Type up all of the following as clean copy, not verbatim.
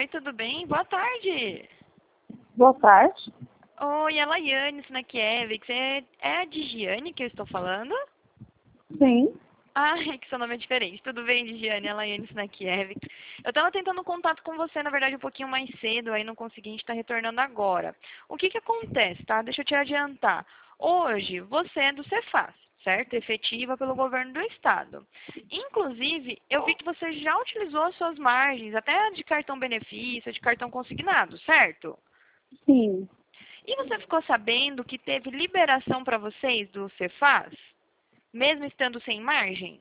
Oi, tudo bem? Boa tarde. Boa tarde. Oi, é Laiane Snakiewicz. É a Digiane que eu estou falando? Sim. Ah, é que seu nome é diferente. Tudo bem, Digiane? É a Laiane Snakiewicz. Eu estava tentando contato com você, na verdade, um pouquinho mais cedo, aí não consegui, a gente está retornando agora. O que que acontece, tá? Deixa eu te adiantar. Hoje, você é do Cefaz, certo? Efetiva pelo governo do estado. Inclusive, eu vi que você já utilizou as suas margens, até de cartão benefício, de cartão consignado, certo? Sim. E você ficou sabendo que teve liberação para vocês do Cefaz, mesmo estando sem margem?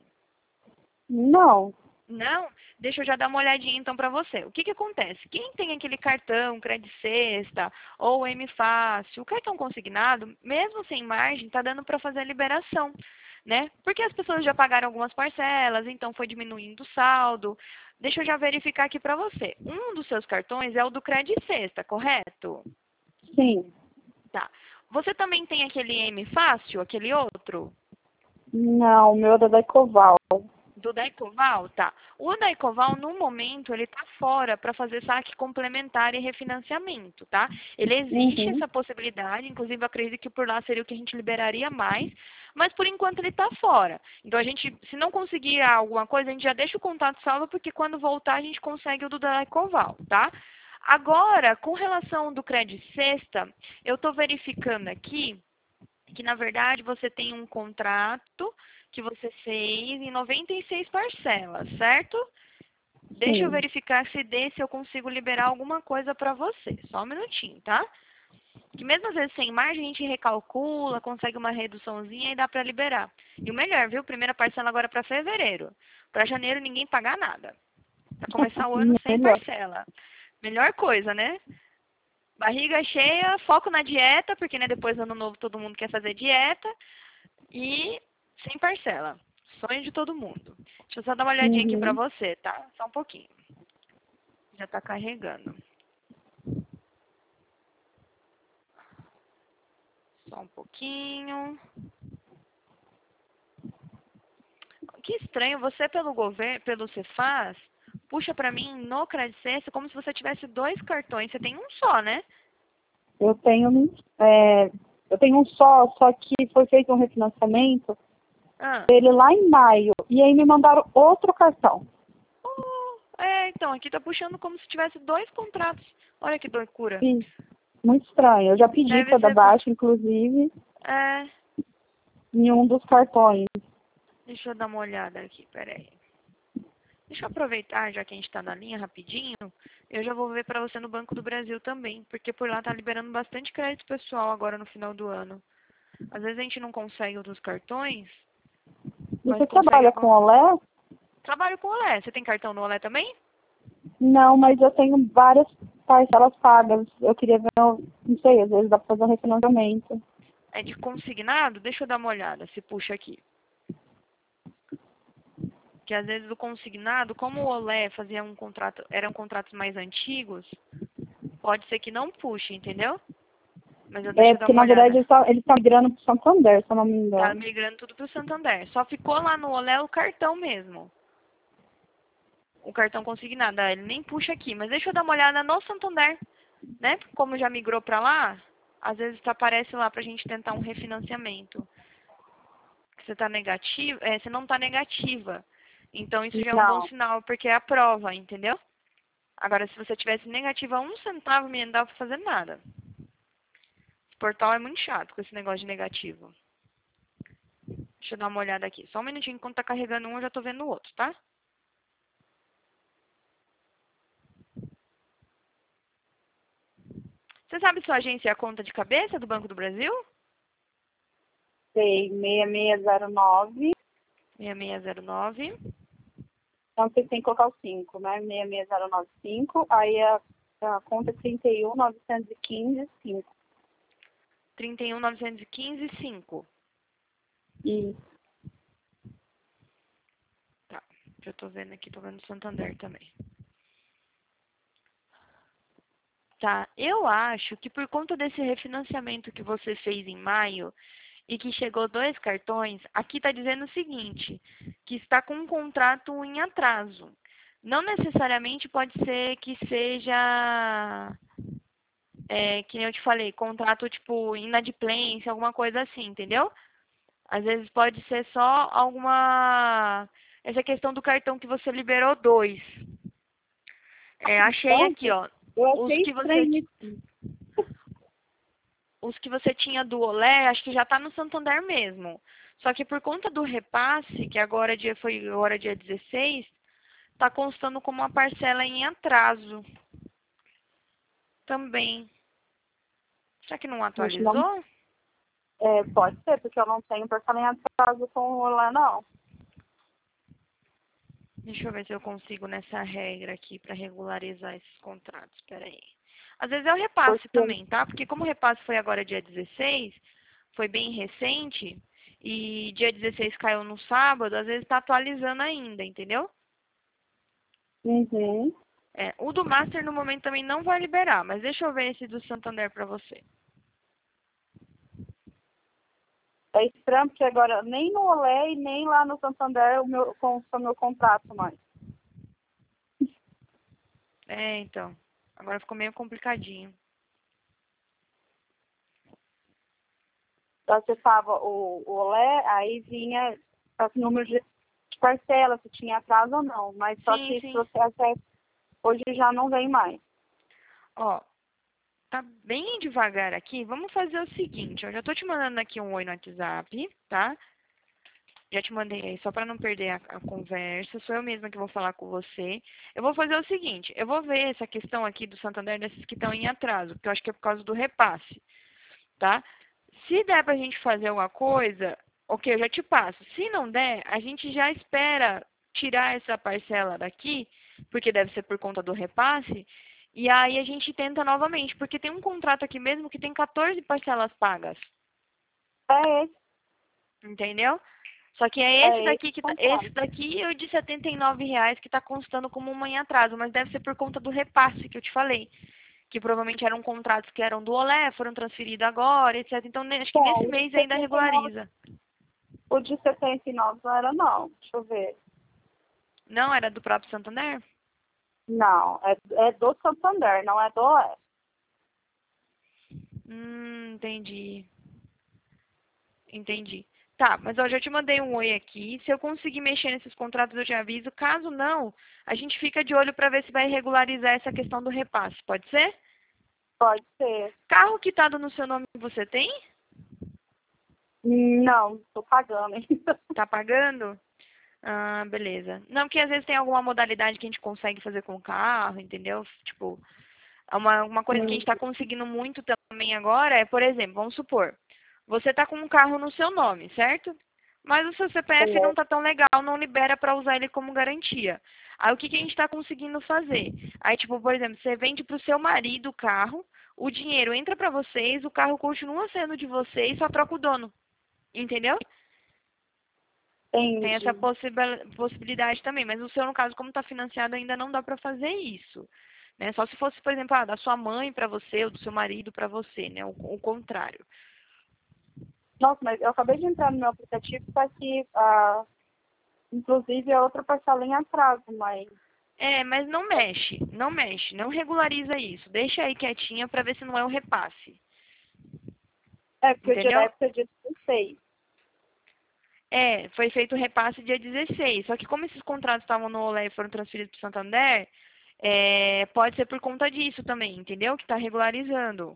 Não. Não? Deixa eu já dar uma olhadinha então para você. O que que acontece? Quem tem aquele cartão, Crédito Sexta ou M Fácil, o cartão consignado, mesmo sem margem, está dando para fazer a liberação, né? Porque as pessoas já pagaram algumas parcelas, então foi diminuindo o saldo. Deixa eu já verificar aqui para você. Um dos seus cartões é o do Crédito Sexta, correto? Sim. Tá. Você também tem aquele M Fácil, aquele outro? Não, o meu é da Ecoval. Do Daicoval, tá. O Daicoval, no momento, ele tá fora para fazer saque complementar e refinanciamento, tá? Ele existe Uhum. essa possibilidade, inclusive eu acredito que por lá seria o que a gente liberaria mais, mas por enquanto ele tá fora. Então a gente, se não conseguir alguma coisa, a gente já deixa o contato salvo, porque quando voltar a gente consegue o do Daicoval, tá? Agora, com relação do Crédito Sexta, eu estou verificando aqui que na verdade você tem um contrato que você fez em 96 parcelas, certo? Deixa eu Sim. verificar se desse eu consigo liberar alguma coisa para você. Só um minutinho, tá? Que mesmo às vezes sem margem a gente recalcula, consegue uma reduçãozinha e dá para liberar. E o melhor, viu? Primeira parcela agora para fevereiro. Para janeiro ninguém pagar nada. Para começar o ano sem Melhor. parcela. Melhor coisa, né? Barriga cheia, foco na dieta, porque né, depois do ano novo todo mundo quer fazer dieta. E sem parcela. Sonho de todo mundo. Deixa eu só dar uma olhadinha aqui pra Uhum. você, tá? Só um pouquinho. Já tá carregando. Só um pouquinho. Que estranho, você pelo governo, pelo Cefaz, puxa pra mim no Credit Sense como se você tivesse dois cartões. Você tem um só, né? Eu tenho, eu tenho um só que foi feito um refinanciamento Ah. dele lá em maio. E aí me mandaram outro cartão. Então, aqui tá puxando como se tivesse dois contratos. Olha que loucura. Isso. Muito estranho. Eu já pedi Deve para dar ser por... baixa, inclusive, É, em um dos cartões. deixa eu dar uma olhada aqui, peraí. Deixa eu aproveitar, já que a gente está na linha rapidinho, eu já vou ver para você no Banco do Brasil também, porque por lá está liberando bastante crédito pessoal agora no final do ano. Às vezes a gente não consegue outros cartões, mas Você consegue trabalha com algum... Olé? Trabalho com o Olé. Você tem cartão no Olé também? Não, mas eu tenho várias parcelas pagas. Eu queria ver, não sei, às vezes dá para fazer um refinanciamento. É de consignado? Deixa eu dar uma olhada, se puxa aqui. Que às vezes o consignado, como o Olé fazia um contrato, eram contratos mais antigos, pode ser que não puxe, entendeu? Mas eu deixo É, eu dar porque uma na verdade olhada. ele tá migrando pro Santander, se eu não me Tá engano. migrando tudo pro Santander. Só ficou lá no Olé o cartão mesmo. O cartão consignado. Ah, ele nem puxa aqui, mas deixa eu dar uma olhada no Santander, né? Como já migrou para lá, às vezes aparece lá pra gente tentar um refinanciamento. Você tá negativo, você não tá negativa. Então isso já é um bom Não. sinal, porque é a prova, entendeu? Agora, se você tivesse negativa 1 centavo, não dava pra fazer nada. Esse portal é muito chato com esse negócio de negativo. Deixa eu dar uma olhada aqui. Só um minutinho, enquanto tá carregando um, eu já tô vendo o outro, tá? Você sabe sua agência é a conta de cabeça do Banco do Brasil? Sei, 6609. 6609. Então você tem que colocar o 5, né? 66095. Aí a conta é 31915 5. 31915,5. E Tá, já tô vendo aqui, tô vendo o Santander também. Tá, eu acho que por conta desse refinanciamento que você fez em maio e que chegou dois cartões, aqui tá dizendo o seguinte, que está com um contrato em atraso. Não necessariamente pode ser que seja, que nem eu te falei, contrato tipo inadimplência, alguma coisa assim, entendeu? Às vezes pode ser só alguma. Essa questão do cartão que você liberou dois. Achei Então, aqui, ó. eu Os achei que você, estranho isso. os que você tinha do Olé, acho que já está no Santander mesmo. Só que por conta do repasse, que foi agora dia 16, está constando como uma parcela em atraso também. Será que não Gente, não, atualizou? pode ser, porque eu não tenho parcela em atraso com o lá, não. Deixa eu ver se eu consigo nessa regra aqui para regularizar esses contratos. Espera aí. Às vezes é o repasse Porque, também, tá? Porque como o repasse foi agora dia 16, foi bem recente, e dia 16 caiu no sábado, às vezes está atualizando ainda, entendeu? uhum. O do Master no momento também não vai liberar, mas deixa eu ver esse do Santander para você. É estranho, porque agora nem no Olé e nem lá no Santander consta o meu contrato mais. Então. Agora ficou meio complicadinho. Eu acessava o Olé, aí vinha os números de parcela, se tinha atraso ou não. Mas só Sim, que se sim. você acessa, hoje já não vem mais. Ó, tá bem devagar aqui. Vamos fazer o seguinte, eu já tô te mandando aqui um oi no WhatsApp, tá? Já te mandei aí, só para não perder a conversa. Sou eu mesma que vou falar com você. Eu vou fazer o seguinte, eu vou ver essa questão aqui do Santander desses que estão em atraso, porque eu acho que é por causa do repasse, tá? Se der pra gente fazer alguma coisa, ok, eu já te passo. Se não der, a gente já espera tirar essa parcela daqui, porque deve ser por conta do repasse, e aí a gente tenta novamente, porque tem um contrato aqui mesmo que tem 14 parcelas pagas, É esse, entendeu? Só que é esse esse daqui esse contrato. daqui é o de R$ 79 que está constando como uma em atraso, mas deve ser por conta do repasse que eu te falei, que provavelmente eram contratos que eram do Olé, foram transferidos agora, etc. Então, acho que Então, nesse mês ainda regulariza. o de 79 não era não. Deixa eu ver. Não, era do próprio Santander? Não, é do Santander, não é do Oeste. Entendi. Entendi. Tá, mas ó, já te mandei um oi aqui. Se eu conseguir mexer nesses contratos, eu te aviso. Caso não, a gente fica de olho para ver se vai regularizar essa questão do repasse. Pode ser? Pode ser. Carro quitado no seu nome você tem? Não, estou pagando ainda. Tá pagando? Ah, beleza. Não, porque às vezes tem alguma modalidade que a gente consegue fazer com o carro, entendeu? Tipo, uma coisa que a gente está conseguindo muito também agora é, por exemplo, vamos supor, você está com um carro no seu nome, certo? Mas o seu CPF não está tão legal, não libera para usar ele como garantia. Aí o que a gente está conseguindo fazer? Aí, tipo, por exemplo, você vende para o seu marido o carro, o dinheiro entra para vocês, o carro continua sendo de vocês, só troca o dono. Entendeu? Tem essa Entendi. possibilidade também, mas o seu, no caso, como está financiado, ainda não dá para fazer isso. Né? Só se fosse, por exemplo, da sua mãe para você ou do seu marido para você, né? O contrário. Nossa, mas eu acabei de entrar no meu aplicativo, está aqui, inclusive, a outra parcela em atraso, mas Mas não mexe, não mexe, não regulariza isso. Deixa aí quietinha para ver se não é o repasse. é porque o dia da Entendeu? época é dia 16. Foi feito o repasse dia 16. Só que como esses contratos estavam no Olé e foram transferidos para o Santander, pode ser por conta disso também, entendeu? Que está regularizando.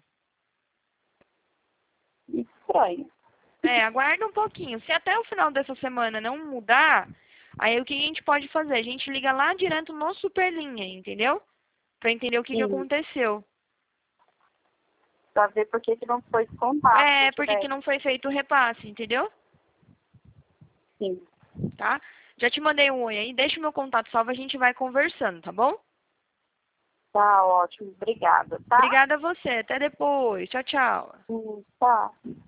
Estranho. Aguarda um pouquinho. Se até o final dessa semana não mudar, aí o que a gente pode fazer? A gente liga lá direto no Superlinha, entendeu? Pra entender o que Sim, aconteceu. para ver por que que não foi descontado do dia da Porque que época. não foi feito o repasse, entendeu? Sim, Tá? Já te mandei um oi aí, deixa o meu contato salvo, a gente vai conversando, tá bom? tá ótimo. Obrigada, tá? Obrigada a você, até depois. Tchau, tchau. Tá.